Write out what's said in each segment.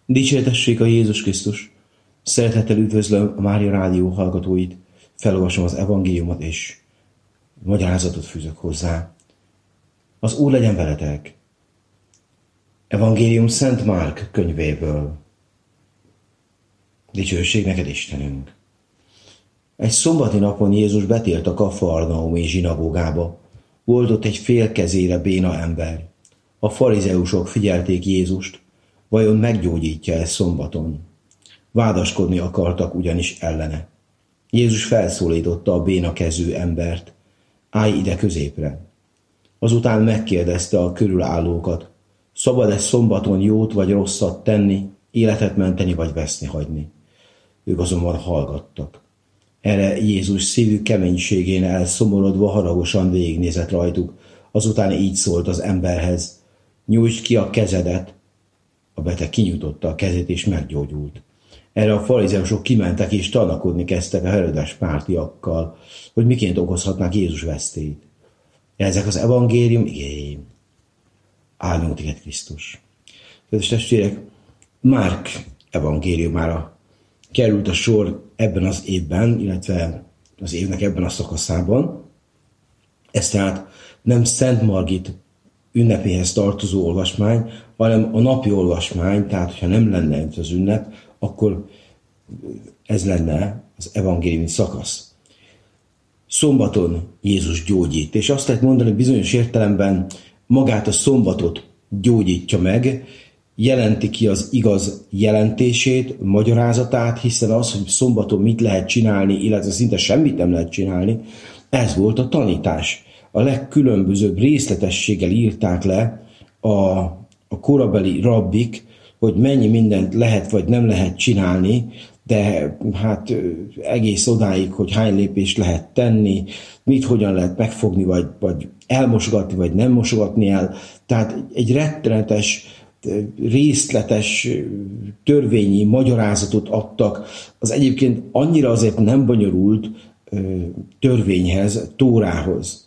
Dicsértessék a Jézus Krisztus! Szeretettel üdvözlöm a Mária Rádió hallgatóit, felolvasom az evangéliumot és magyarázatot fűzök hozzá. Az Úr legyen veletek! Evangélium Szent Márk könyvéből. Dicsőség neked, Istenünk! Egy szombati napon Jézus betért a Kafarnaumi zsinagógába. Volt ott egy fél kezére béna ember. A farizeusok figyelték Jézust, vajon meggyógyítja-e szombaton? Vádaskodni akartak ugyanis ellene. Jézus felszólította a béna kezű embert. Állj ide középre. Azután megkérdezte a körülállókat, szabad-e szombaton jót vagy rosszat tenni, életet menteni vagy veszni hagyni? Ők azonban hallgattak. Erre Jézus szívük keménységén elszomorodva haragosan végignézett rajtuk, azután így szólt az emberhez, nyújtsd ki a kezedet. A beteg kinyújtotta a kezét és meggyógyult. Erre a farizeusok kimentek és tanakodni kezdtek a Herodes pártiakkal, hogy miként okozhatnák Jézus vesztélyt. Ezek az evangélium igéi. Áldunk téged, Krisztus! Kedves testvérek, Márk evangéliumára került a sor ebben az évben, illetve az évnek ebben a szakaszában. Ez tehát nem Szent Margit ünnepéhez tartozó olvasmány, hanem a napi olvasmány, tehát hogyha nem lenne itt az ünnep, akkor ez lenne az evangéliumi szakasz. Szombaton Jézus gyógyít, és azt lehet mondani, hogy bizonyos értelemben magát a szombatot gyógyítja meg, jelenti ki az igaz jelentését, magyarázatát, hiszen az, hogy szombaton mit lehet csinálni, illetve szinte semmit nem lehet csinálni, ez volt a tanítás. A legkülönbözőbb részletességgel írták le a korabeli rabbik, hogy mennyi mindent lehet vagy nem lehet csinálni, de hát egész odáig, hogy hány lépést lehet tenni, mit hogyan lehet megfogni, vagy elmosogatni, vagy nem mosogatni el. Tehát egy rettenetes, részletes törvényi magyarázatot adtak az egyébként annyira azért nem bonyolult törvényhez, Tórához.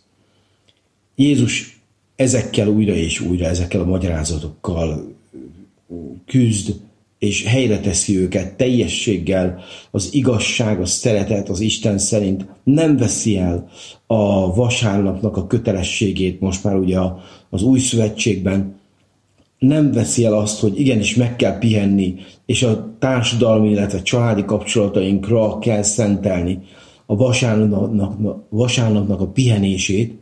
Jézus ezekkel újra és újra, ezekkel a magyarázatokkal küzd, és helyre teszi őket teljességgel, az igazság, a szeretet, az Isten szerint nem veszi el a vasárnapnak a kötelességét, most már ugye az új szövetségben, nem veszi el azt, hogy igenis meg kell pihenni, és a társadalmi, illetve családi kapcsolatainkra kell szentelni a vasárnapnak a pihenését,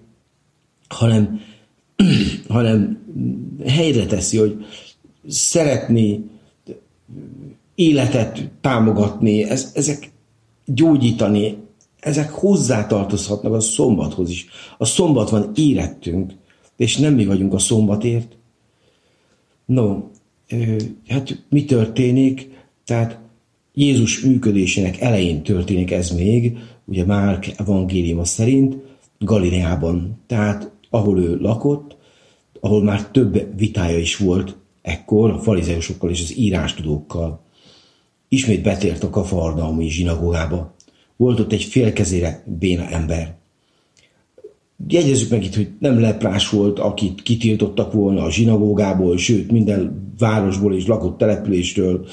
hanem helyre teszi, hogy szeretni, életet támogatni, ezek gyógyítani, ezek hozzátartozhatnak a szombathoz is. A szombat van érettünk, és nem mi vagyunk a szombatért. No, hát mi történik? Tehát Jézus működésének elején történik ez még, ugye Márk evangéliuma szerint, Galileában, tehát ahol ő lakott, ahol már több vitája is volt ekkor a farizeusokkal és az írástudókkal. Ismét betért a Kafarnaumi zsinagógába. Volt ott egy félkezére béna ember. Jegyezzük meg itt, hogy nem leprás volt, akit kitiltottak volna a zsinagógából, sőt minden városból és lakott településről,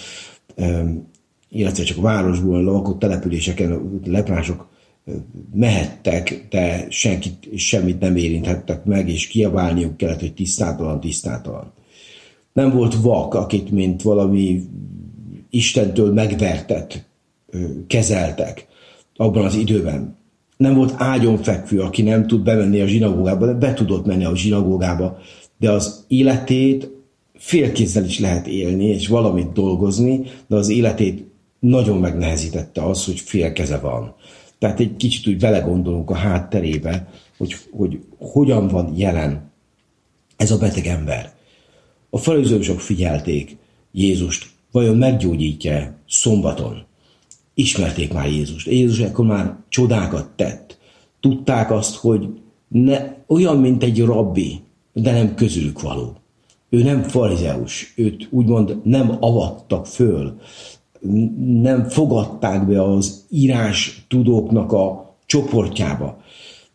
illetve csak a városból lakott településeken leprások mehettek, de semmit nem érinthettek meg, és kiabálniuk kellett, hogy tisztátalan. Nem volt vak, akit mint valami Istentől megvertet kezeltek abban az időben. Nem volt ágyon fekvő, aki nem tud bemenni a zsinagógába, de be tudott menni a zsinagógába, de az életét félkézzel is lehet élni, és valamit dolgozni, de az életét nagyon megnehezítette az, hogy félkeze van. Tehát egy kicsit úgy belegondolunk a hátterébe, hogy hogyan van jelen ez a beteg ember. A farizeusok figyelték Jézust, vajon meggyógyítja szombaton. Ismerték már Jézust. Jézus ekkor már csodákat tett. Tudták azt, hogy olyan, mint egy rabbi, de nem közülük való. Ő nem farizeus, őt úgymond nem avattak föl, nem fogadták be az írás tudóknak a csoportjába.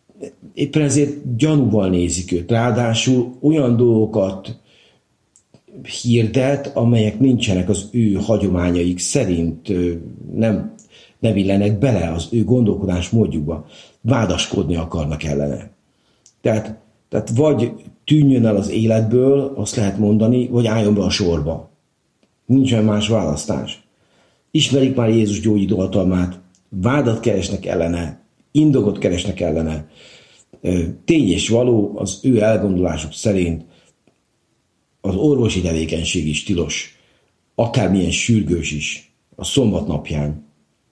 Éppen ezért gyanúval nézik őt. Ráadásul olyan dolgokat hirdet, amelyek nincsenek az ő hagyományaik szerint, nem illenek bele az ő gondolkodás módjukba, vádaskodni akarnak ellene. Tehát vagy tűnjön el az életből, azt lehet mondani, vagy álljon be a sorba. Nincsen más választás. Ismerik már Jézus gyógyító hatalmát, vádat keresnek ellene, indokot keresnek ellene. Tény és való, az ő elgondolásuk szerint az orvosi tevékenység is tilos, akármilyen sürgős is, a szombat napján.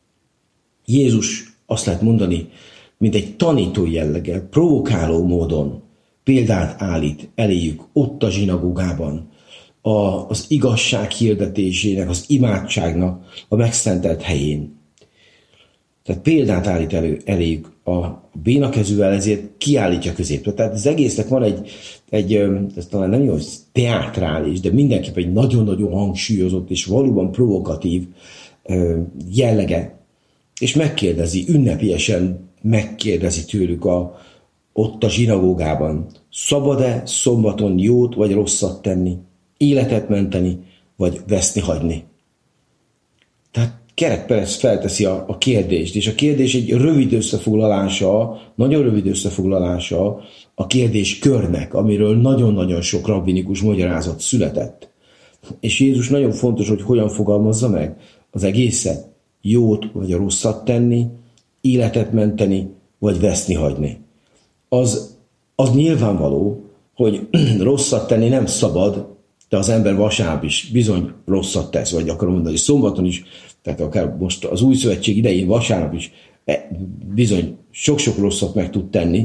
Jézus azt lehet mondani, mint egy tanító jelleggel, provokáló módon példát állít eléjük ott a zsinagógában, az igazság hirdetésének, az imádságnak a megszentelt helyén. Tehát példát állít eléjük a bénakezűvel, ezért kiállítja középre. Tehát az egésznek van egy ez talán nem jó, hogy teátrális, de mindenképp egy nagyon-nagyon hangsúlyozott és valóban provokatív jellege. És megkérdezi, ünnepiesen megkérdezi tőlük ott a zsinagógában, szabad-e szombaton jót vagy rosszat tenni, életet menteni, vagy veszni hagyni. Tehát Kerek Perez felteszi a kérdést, és a kérdés egy rövid összefoglalása, nagyon rövid összefoglalása a kérdés körnek, amiről nagyon-nagyon sok rabbinikus magyarázat született. És Jézus nagyon fontos, hogy hogyan fogalmazza meg az egészet, jót vagy rosszat tenni, életet menteni, vagy veszni hagyni. Az nyilvánvaló, hogy rosszat tenni nem szabad, de az ember vasárnap is bizony rosszat tesz, vagy akarom mondani, szombaton is, tehát akár most az új szövetség idején vasárnap is bizony sok-sok rosszat meg tud tenni,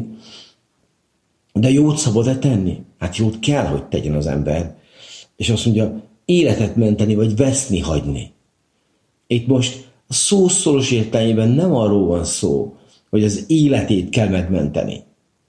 de jót szabad-e tenni? Hát jót kell, hogy tegyen az ember. És azt mondja, életet menteni, vagy veszni hagyni. Itt most a szó szoros értelmében nem arról van szó, hogy az életét kell megmenteni,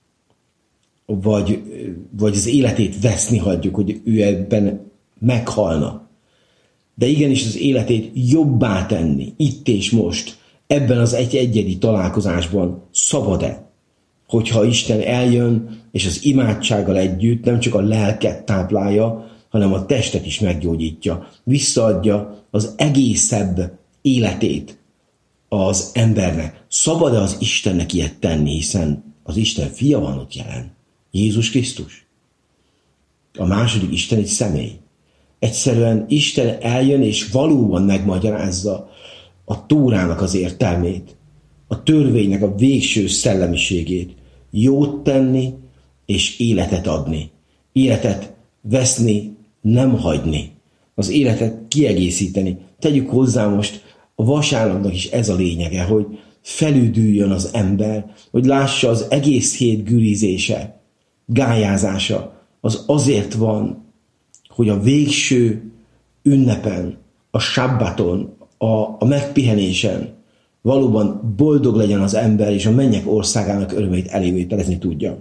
vagy az életét veszni hagyjuk, hogy ő ebben meghalna. De igenis az életét jobbá tenni, itt és most, ebben az egyedi találkozásban szabad-e? Hogyha Isten eljön, és az imádsággal együtt nem csak a lelket táplálja, hanem a testet is meggyógyítja, visszaadja az egészebb életét az embernek. Szabad-e az Istennek ilyet tenni, hiszen az Isten fia van ott jelen, Jézus Krisztus. A második Isten egy személy. Egyszerűen Isten eljön és valóban megmagyarázza a Tórának az értelmét, a törvénynek a végső szellemiségét, jót tenni és életet adni. Életet veszni, nem hagyni. Az életet kiegészíteni. Tegyük hozzá most a vasárnapnak is ez a lényege, hogy felüdüljön az ember, hogy lássa az egész hét gürizése, gályázása. Az azért van, hogy a végső ünnepen, a sabbaton, a megpihenésen valóban boldog legyen az ember, és a mennyek országának örömét elévételezni tudja.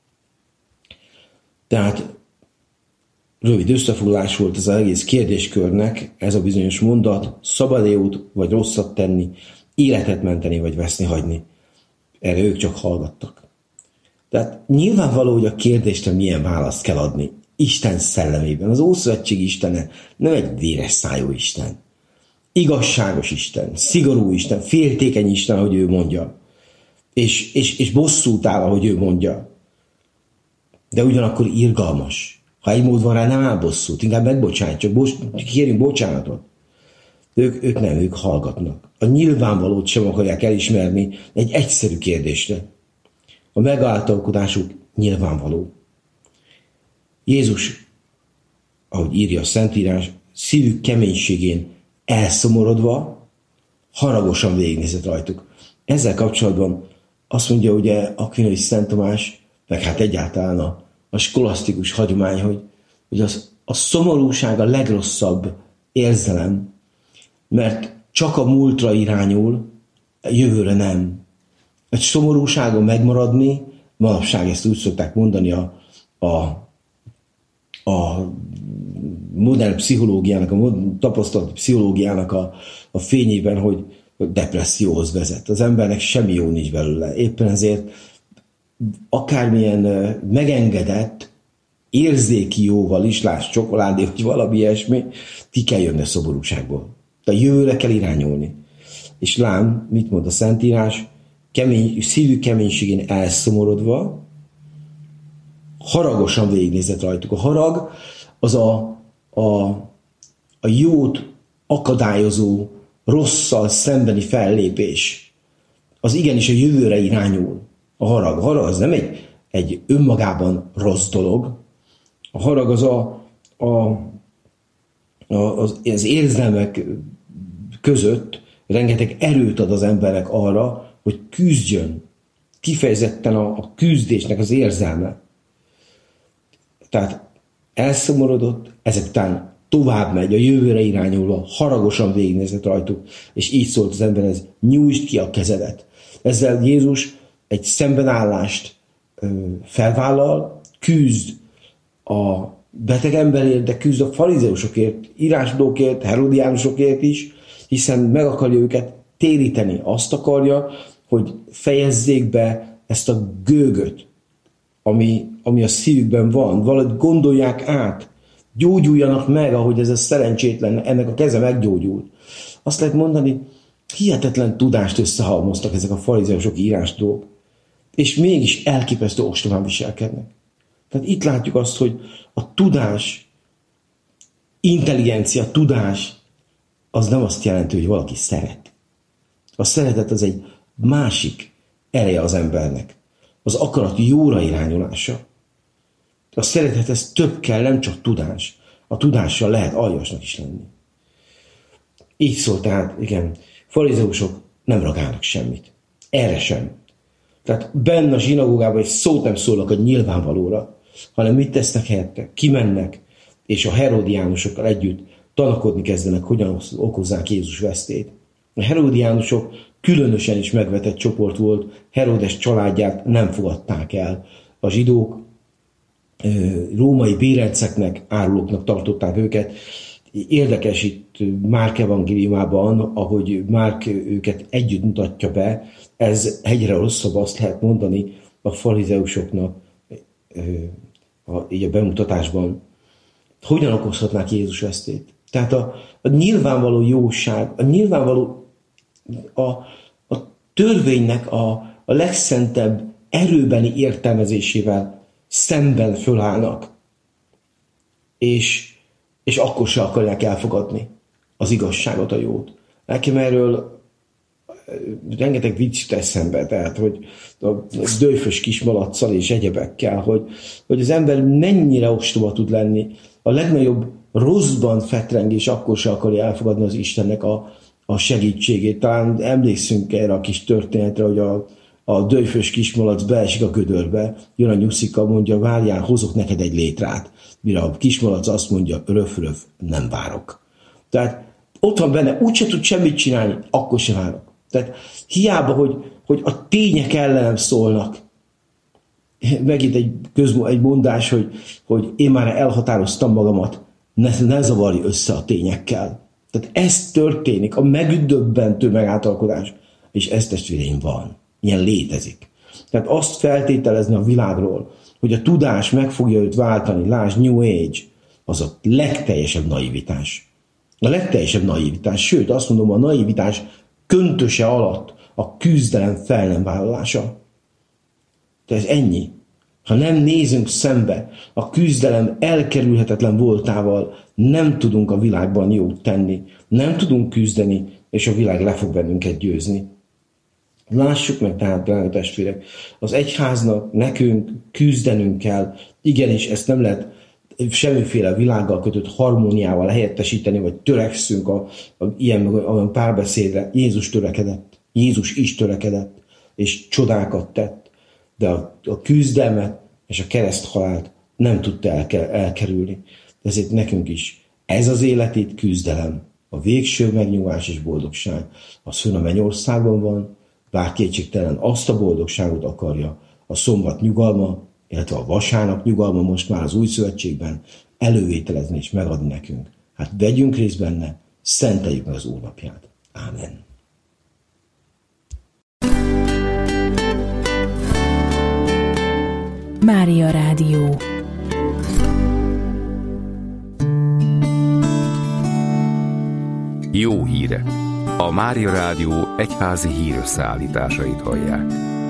Tehát rövid összefoglalás volt ez az egész kérdéskörnek, ez a bizonyos mondat, szabad-e jót vagy rosszat tenni, életet menteni vagy veszni hagyni. Erre ők csak hallgattak. Tehát nyilvánvaló, hogy a kérdésre milyen választ kell adni. Isten szellemében. Az Ószövetség Istene nem egy véres szájú Isten. Igazságos Isten, szigorú Isten, féltékeny Isten, ahogy ő mondja. És bosszút áll, ahogy ő mondja. De ugyanakkor irgalmas. Ha egy mód van rá, nem áll bosszút, inkább megbocsátja, kérjünk bocsánatot. Ők hallgatnak. A nyilvánvalót sem akarják elismerni egy egyszerű kérdésre. A megáltalkodásuk nyilvánvaló. Jézus, ahogy írja a Szentírás, szívük keménységén elszomorodva, haragosan végignézett rajtuk. Ezzel kapcsolatban azt mondja ugye Akvinai Szent Tamás, meg hát egyáltalán a skolasztikus hagyomány, hogy a szomorúság a legrosszabb érzelem, mert csak a múltra irányul, jövőre nem. Egy szomorúságon megmaradni, manapság ezt úgy szokták mondani a modern pszichológiának, a tapasztalat pszichológiának a fényében, hogy depresszióhoz vezet. Az embernek semmi jó nincs belőle. Éppen ezért akármilyen megengedett érzéki jóval is, lásd csokoládé, vagy valami ilyesmi, ki kell jönni a szoborúságból. De a jövőre kell irányulni. És lám, mit mond a Szentírás? Szívű keménységén elszomorodva, haragosan végignézett rajtuk. A harag az a jót akadályozó, rosszal szembeni fellépés. Az igenis a jövőre irányul. A harag. A harag az nem egy önmagában rossz dolog. A harag az érzelmek között rengeteg erőt ad az embernek arra, hogy küzdjön. Kifejezetten a küzdésnek az érzelme. Tehát elszomorodott, ezek után tovább megy, a jövőre irányulva, haragosan végignézett rajtuk, és így szólt az emberhez, nyújtsd ki a kezedet. Ezzel Jézus egy szembenállást felvállal, küzd a beteg emberért, de küzd a farizeusokért, írástudókért, herodiánusokért is, hiszen meg akarja őket téríteni. Azt akarja, hogy fejezzék be ezt a gőgöt, ami a szívükben van. Valahogy gondolják át, gyógyuljanak meg, ahogy ez a szerencsétlen, ennek a keze meggyógyult. Azt lehet mondani, hihetetlen tudást összehalmoztak ezek a farizeusok, írástudók, és mégis elképesztő ostobán viselkednek. Tehát itt látjuk azt, hogy a tudás, intelligencia, tudás, az nem azt jelenti, hogy valaki szeret. A szeretet az egy másik ereje az embernek. Az akarat jóra irányulása. A szeretethez több kell, nem csak tudás. A tudással lehet aljasnak is lenni. Így szólt tehát, igen, farizeusok nem ragálnak semmit. Erre sem. Tehát benne a zsinagógában egy szót nem szólnak a nyilvánvalóra, hanem mit tesznek helyette? Kimennek, és a herodiánusokkal együtt tanakodni kezdenek, hogyan okozzák Jézus vesztét. A herodiánusok különösen is megvetett csoport volt, Herodes családját nem fogadták el. A zsidók római bérenceknek, árulóknak tartották őket. Érdekes itt Márk evangéliumában, ahogy Márk őket együtt mutatja be, ez egyre rosszabb, azt lehet mondani a farizeusoknak így a bemutatásban. Hogyan okozhatnák Jézus vesztét? Tehát a nyilvánvaló jóság, a nyilvánvaló a törvénynek a legszentebb erőbeni értelmezésével szemben fölállnak, és akkor se akarják elfogadni az igazságot, a jót. Nekem erről rengeteg vicc jut eszembe, tehát, hogy a dőfös kismalacsal és egyebekkel, hogy az ember mennyire ostoba tud lenni, a legnagyobb rosszban fetrengés akkor se akarja elfogadni az Istennek a segítségét. Talán emlékszünk erre a kis történetre, hogy a dőfös kismalac beesik a gödörbe, jön a nyuszika, mondja, várjál, hozok neked egy létrát. Mire a kismalac azt mondja, röf, nem várok. Tehát ott van benne, úgyse tud semmit csinálni, akkor se várok. Tehát hiába, hogy a tények ellenem szólnak. Megint egy mondás, hogy én már elhatároztam magamat, ne zavarj össze a tényekkel. Tehát ez történik, a megdöbbentő megáltalkodás. És ez, testvéreim, van. Ilyen létezik. Tehát azt feltételezni a világról, hogy a tudás meg fogja őt váltani, lásd New Age, az a legteljesebb naivitás. A legteljesebb naivitás, sőt azt mondom, a naivitás köntöse alatt a küzdelem fel nem vállalása. Tehát ez ennyi. Ha nem nézünk szembe a küzdelem elkerülhetetlen voltával, nem tudunk a világban jót tenni, nem tudunk küzdeni, és a világ le fog bennünket győzni. Lássuk meg tehát, drága testvérek, az egyháznak, nekünk küzdenünk kell, igenis ezt nem lehet semmiféle világgal kötött harmóniával helyettesíteni, vagy törekszünk ilyen párbeszédre. Jézus törekedett, Jézus is törekedett, és csodákat tett, de a küzdelmet és a kereszthalált nem tudta elkerülni. Ezért nekünk is ez az életét küzdelem, a végső megnyugvás és boldogság, az fönn a mennyországban van, bár kétségtelen azt a boldogságot akarja, a szombat nyugalma, illetve a vasárnap nyugalma most már az új szövetségben elővételezni és megadni nekünk. Hát vegyünk részt benne, szenteljük meg az Úr napját. Ámen. Mária Rádió. Jó híre! A Mária Rádió egyházi hírösszeállításait hallják.